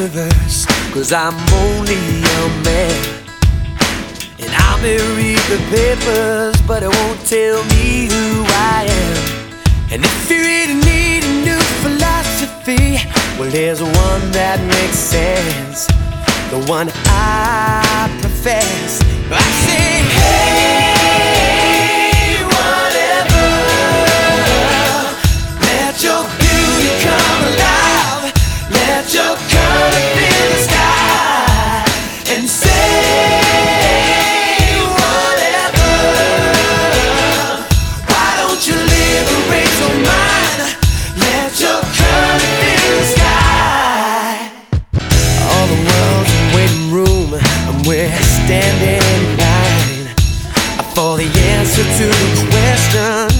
universe, 'cause I'm only a man. And I may read the papers, but it won't tell me who I am. And if you really need a new philosophy, well, there's one that makes sense, the one I profess. I say, hey, whatever, let your beauty come alive, let your color fill the sky, and say whatever. Why don't you liberate your mind, let your color fill the sky. All the world's a waiting room, and we're standing in line for the answer to the question,